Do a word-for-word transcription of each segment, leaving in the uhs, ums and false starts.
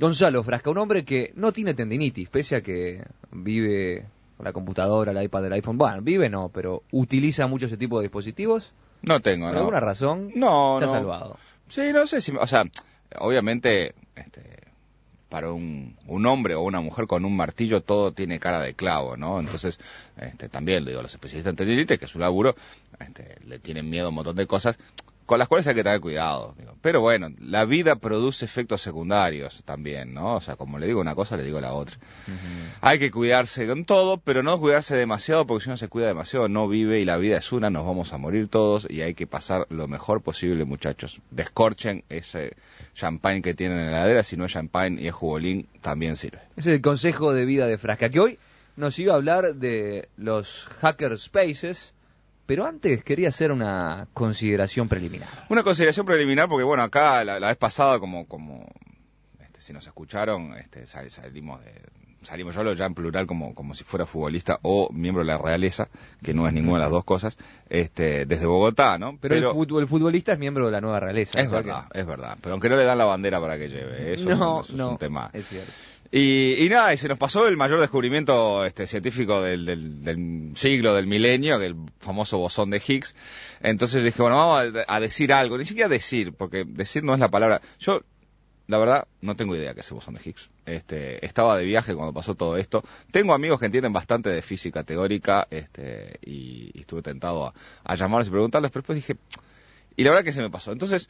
Gonzalo Frasca, un hombre que no tiene tendinitis, pese a que vive con la computadora, el iPad, el iPhone. Bueno, vive no, pero utiliza mucho ese tipo de dispositivos. No tengo, Por no. alguna razón, no, se ha no. salvado. Sí, no sé si... O sea, obviamente, este, para un, un hombre o una mujer con un martillo todo tiene cara de clavo, ¿no? Entonces, este, también, digo, los especialistas en tendinitis, que es su laburo, este, le tienen miedo a un montón de cosas con las cuales hay que tener cuidado. Digo. Pero bueno, la vida produce efectos secundarios también, ¿no? O sea, como le digo una cosa, le digo la otra. Uh-huh. Hay que cuidarse con todo, pero no cuidarse demasiado, porque si uno se cuida demasiado no vive y la vida es una, nos vamos a morir todos y hay que pasar lo mejor posible, muchachos. Descorchen ese champagne que tienen en la heladera, si no es champagne y es jugolín, también sirve. Ese es el consejo de vida de Frasca, que hoy nos iba a hablar de los hackerspaces. Pero antes quería hacer una consideración preliminar. Una consideración preliminar porque, bueno, acá la, la vez pasada, como como este, si nos escucharon, este, sal, salimos de, salimos yo lo ya en plural como como si fuera futbolista o miembro de la realeza, que no es ninguna de las dos cosas, este, desde Bogotá, ¿no? Pero, Pero el, fútbol, el futbolista es miembro de la nueva realeza. Es verdad, que... es verdad. Pero aunque no le dan la bandera para que lleve, eso, no, es, eso no, es un tema. Es cierto. Y, y nada, y se nos pasó el mayor descubrimiento este, científico del, del, del siglo, del milenio, el famoso bosón de Higgs. Entonces dije, bueno, vamos a, a decir algo, ni siquiera decir, porque decir no es la palabra. Yo, la verdad, no tengo idea qué es el bosón de Higgs. Este, estaba de viaje cuando pasó todo esto. Tengo amigos que entienden bastante de física teórica, este, y, y estuve tentado a, a llamarles y preguntarles, pero después dije, y la verdad que se me pasó. Entonces,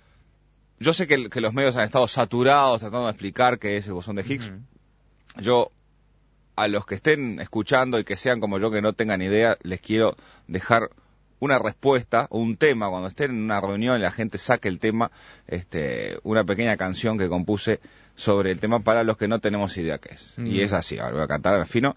yo sé que, que los medios han estado saturados tratando de explicar qué es el bosón de Higgs. Uh-huh. Yo, a los que estén escuchando y que sean como yo, que no tengan idea, les quiero dejar una respuesta o un tema. Cuando estén en una reunión y la gente saque el tema, este, una pequeña canción que compuse sobre el tema para los que no tenemos idea qué es. Uh-huh. Y es así, ahora voy a cantar al fino.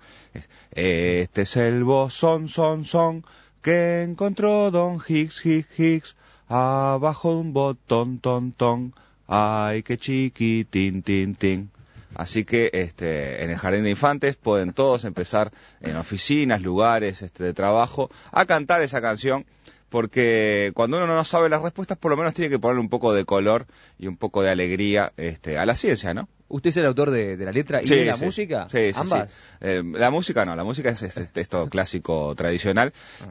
Este es el bosón, son, son, que encontró Don Higgs, Higgs, Higgs. Abajo de un botón, ton, ton, ay, qué chiquitín, tin, tin. Así que este, en el Jardín de Infantes pueden todos empezar en oficinas, lugares este, de trabajo, a cantar esa canción, porque cuando uno no sabe las respuestas, por lo menos tiene que ponerle un poco de color y un poco de alegría este, a la ciencia, ¿no? ¿Usted es el autor de, de la letra y sí, de la sí, música? Sí, sí, ¿Ambas? Sí. Eh, la música no, la música es, es, es esto clásico tradicional.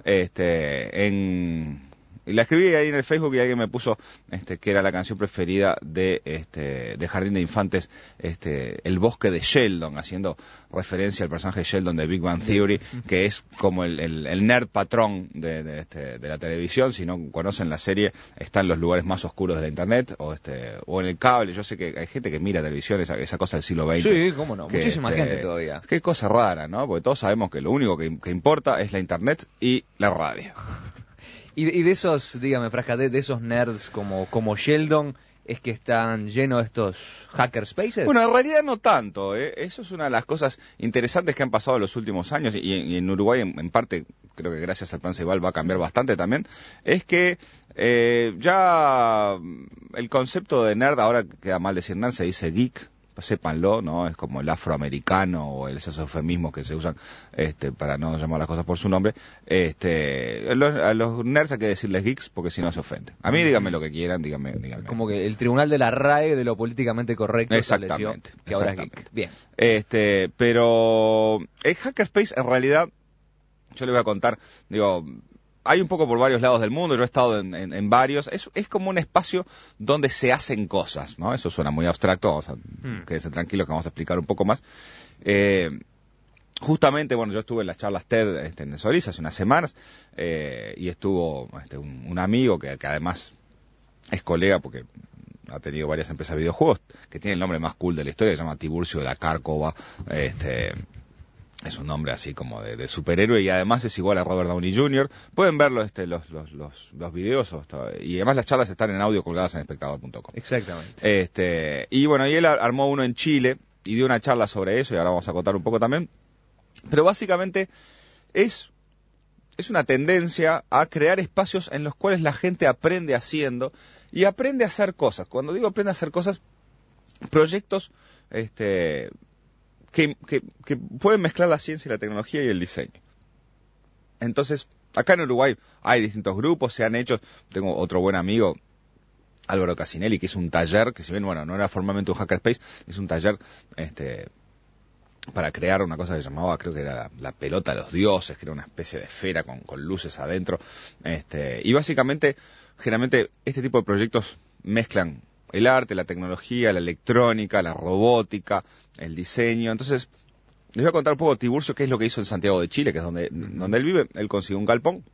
Este, en... Y la escribí ahí en el Facebook y alguien me puso este, que era la canción preferida de este de Jardín de Infantes, este El bosque de Sheldon, haciendo referencia al personaje de Sheldon de Big Bang Theory, que es como el, el, el nerd patrón de, de, este, de la televisión. Si no conocen la serie, está en los lugares más oscuros de la internet o este o en el cable. Yo sé que hay gente que mira televisión, esa, esa cosa del siglo veinte. Sí, cómo no, que, muchísima este, gente todavía. Qué cosa rara, ¿no? Porque todos sabemos que lo único que, que importa es la internet y la radio. Y de, y de esos, dígame, Frasca, de, de esos nerds como, como Sheldon, ¿es que están llenos de estos hackerspaces? Bueno, en realidad no tanto, ¿eh? Eso es una de las cosas interesantes que han pasado en los últimos años, y, y en Uruguay, en, en parte, creo que gracias al Plan Ceibal va a cambiar bastante también, es que eh, ya el concepto de nerd, ahora queda mal decir nerd, se dice geek. Sépanlo, ¿no? Es como el afroamericano o esos eufemismos que se usan este, para no llamar las cosas por su nombre. Este, a los, a los nerds hay que decirles geeks porque si no se ofenden. A mí díganme lo que quieran, díganme, díganme. Como que el tribunal de la R A E de lo políticamente correcto. Exactamente. Que ahora es geek. Bien. Este, pero el hackerspace en realidad, yo le voy a contar, digo, hay un poco por varios lados del mundo, yo he estado en, en, en varios, es, es como un espacio donde se hacen cosas, ¿no? Eso suena muy abstracto, vamos a, mm. quédense tranquilos que vamos a explicar un poco más. Eh, justamente, bueno, yo estuve en las charlas TED este, en Solís hace unas semanas, eh, y estuvo este, un, un amigo que, que además es colega porque ha tenido varias empresas de videojuegos, que tiene el nombre más cool de la historia, se llama Tiburcio de la Cárcova, este... Es un nombre así como de, de superhéroe y además es igual a Robert Downey junior Pueden verlo este, los, los, los, los videos o, y además las charlas están en audio colgadas en espectador punto com. Exactamente. Este, y bueno, y él armó uno en Chile y dio una charla sobre eso y ahora vamos a contar un poco también. Pero básicamente es, es una tendencia a crear espacios en los cuales la gente aprende haciendo y aprende a hacer cosas. Cuando digo aprende a hacer cosas, proyectos... este Que, que, que pueden mezclar la ciencia y la tecnología y el diseño. Entonces, acá en Uruguay hay distintos grupos, se han hecho, tengo otro buen amigo Álvaro Casinelli, que hizo un taller, que si bien, bueno, no era formalmente un hackerspace, hizo un taller, este, para crear una cosa que se llamaba, creo que era la, la pelota de los dioses, que era una especie de esfera con, con luces adentro, este, y básicamente, generalmente, este tipo de proyectos mezclan el arte, la tecnología, la electrónica, la robótica, el diseño. Entonces, les voy a contar un poco Tiburcio qué es lo que hizo en Santiago de Chile, que es donde, uh-huh. donde él vive. Él consiguió un galpón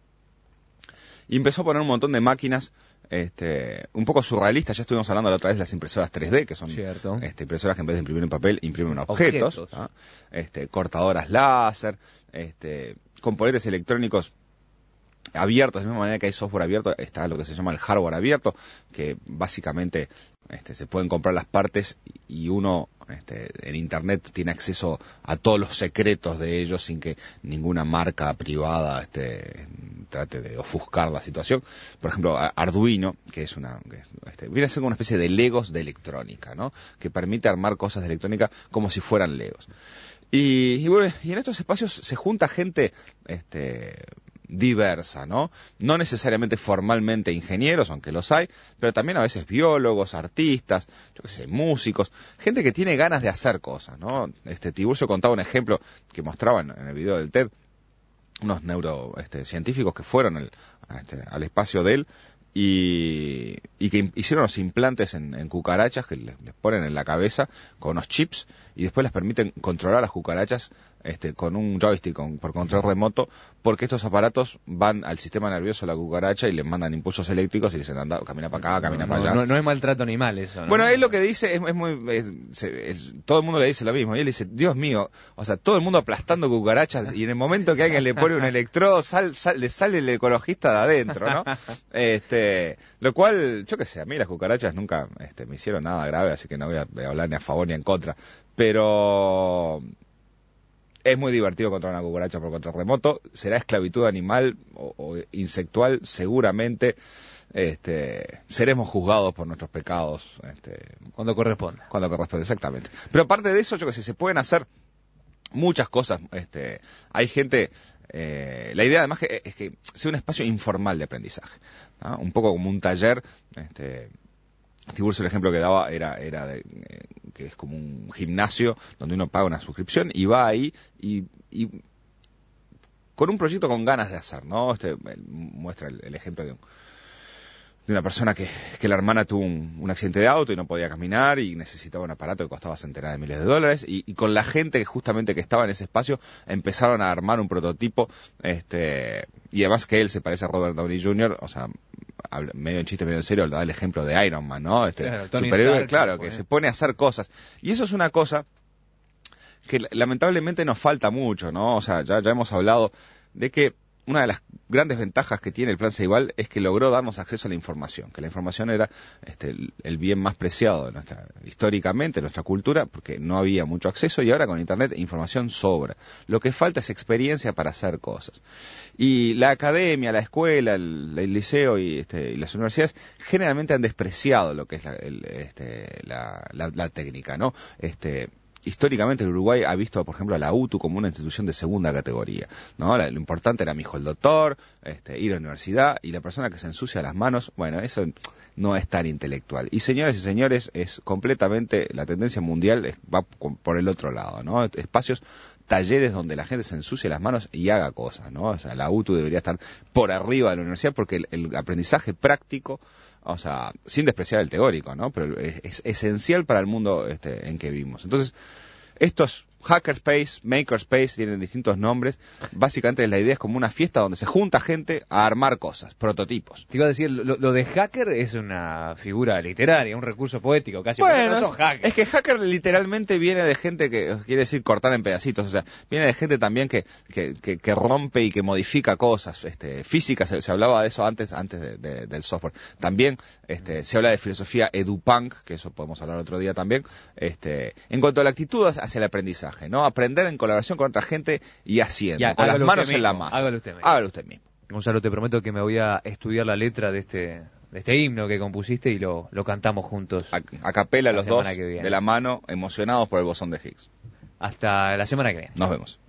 y empezó a poner un montón de máquinas este, un poco surrealistas. Ya estuvimos hablando la otra vez de las impresoras tres D, que son este, impresoras que en vez de imprimir en papel, imprimen objetos. objetos. ¿Ah? Este, cortadoras láser, este, componentes electrónicos abiertos, de la misma manera que hay software abierto, está lo que se llama el hardware abierto, que básicamente este, se pueden comprar las partes y uno este, en internet tiene acceso a todos los secretos de ellos sin que ninguna marca privada este, trate de ofuscar la situación. Por ejemplo, Arduino, que es una, que es, este, viene a ser como una especie de Legos de electrónica, ¿no? Que permite armar cosas de electrónica como si fueran Legos. Y, y bueno, y en estos espacios se junta gente, este, diversa, ¿no? No necesariamente formalmente ingenieros, aunque los hay, pero también a veces biólogos, artistas, yo qué sé, músicos, gente que tiene ganas de hacer cosas, ¿no? Este Tiburcio contaba un ejemplo que mostraban en el video del TED, unos neurocientíficos este, que fueron el, este, al espacio de él y, y que hicieron los implantes en, en cucarachas que les, les ponen en la cabeza con unos chips y después les permiten controlar las cucarachas este, con un joystick, con, por control remoto, porque estos aparatos van al sistema nervioso de la cucaracha y le mandan impulsos eléctricos y dicen, anda, camina para acá, camina no, para no, allá. No, no es maltrato animal eso, ¿no? Bueno, él lo que dice es, es muy... Es, es, es, todo el mundo le dice lo mismo. Y él dice, Dios mío, o sea, todo el mundo aplastando cucarachas y en el momento que alguien le pone un electrodo, sal, sal, le sale el ecologista de adentro, ¿no? este Lo cual, yo qué sé, a mí las cucarachas nunca este, me hicieron nada grave, así que no voy a, voy a hablar ni a favor ni en contra. Pero... es muy divertido controlar una cucaracha por control remoto. Será esclavitud animal o, o insectual, seguramente. Este, seremos juzgados por nuestros pecados. Este, cuando corresponda. Cuando corresponde, exactamente. Pero aparte de eso, yo que sé, se pueden hacer muchas cosas. Este, hay gente... Eh, la idea además que, es que sea un espacio informal de aprendizaje, ¿no? Un poco como un taller. Este, Tiburcio, el ejemplo que daba era, era de, eh, que es como un gimnasio donde uno paga una suscripción y va ahí y, y con un proyecto con ganas de hacer, ¿no? Este muestra el, el ejemplo de, un, de una persona que, que la hermana tuvo un, un accidente de auto y no podía caminar y necesitaba un aparato que costaba centenares de miles de dólares y, y con la gente justamente que estaba en ese espacio empezaron a armar un prototipo, este, y además que él se parece a Robert Downey junior, o sea, medio en chiste, medio en serio, da el ejemplo de Iron Man, ¿no? Este claro, superhéroe, Stark, claro, que pues. se pone a hacer cosas. Y eso es una cosa que lamentablemente nos falta mucho, ¿no? O sea, ya, ya hemos hablado de que una de las grandes ventajas que tiene el Plan Ceibal es que logró darnos acceso a la información, que la información era este, el, el bien más preciado de nuestra, históricamente, de nuestra cultura, porque no había mucho acceso y ahora con Internet información sobra. Lo que falta es experiencia para hacer cosas. Y la academia, la escuela, el, el liceo y, este, y las universidades generalmente han despreciado lo que es la, el, este, la, la, la técnica, ¿no? Este, históricamente el Uruguay ha visto, por ejemplo, a la U T U como una institución de segunda categoría, ¿no? La, lo importante era mi hijo el doctor, este, ir a la universidad, y la persona que se ensucia las manos, bueno, eso no es tan intelectual. Y señores y señores, es completamente, la tendencia mundial es, va por el otro lado, ¿no? Espacios, talleres donde la gente se ensucie las manos y haga cosas, ¿no? O sea, la U T U debería estar por arriba de la universidad porque el, el aprendizaje práctico, o sea, sin despreciar el teórico, ¿no? Pero es, es esencial para el mundo este, en que vivimos. Entonces, estos Hackerspace, Makerspace, tienen distintos nombres. Básicamente la idea es como una fiesta donde se junta gente a armar cosas, prototipos. Te iba a decir, lo, lo de hacker es una figura literaria, un recurso poético casi. Bueno, no son hackers. Es que hacker literalmente viene de gente que, quiere decir cortar en pedacitos, o sea, viene de gente también que, que, que, que rompe y que modifica cosas, este, físicas, se, se hablaba de eso antes, antes de, de, del software. También, este, se habla de filosofía edupunk, que eso podemos hablar otro día también, este, en cuanto a la actitud hacia el aprendizaje, ¿no? Aprender en colaboración con otra gente y haciendo, ya, con las manos mismo, en la masa. Hágalo usted mismo. Hágalo usted mismo. Gonzalo, te prometo que me voy a estudiar la letra de este, de este himno que compusiste y lo, lo cantamos juntos. A, a capela los dos, de la mano, emocionados por el bosón de Higgs. Hasta la semana que viene. Nos vemos.